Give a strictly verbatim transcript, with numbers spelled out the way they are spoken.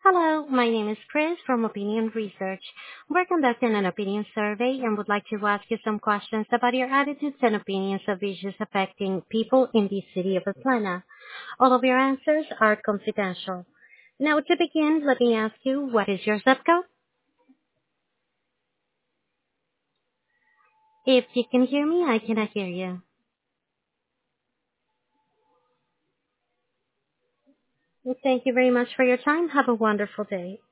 Hello, my name is Chris from Opinion Research. We're conducting an opinion survey and would like to ask you some questions about your attitudes and opinions of issues affecting people in the city of Atlanta. All of your answers are confidential. Now, to begin, let me ask you, what is your zip code? If you can hear me, I cannot hear you. Well, thank you very much for your time. Have a wonderful day.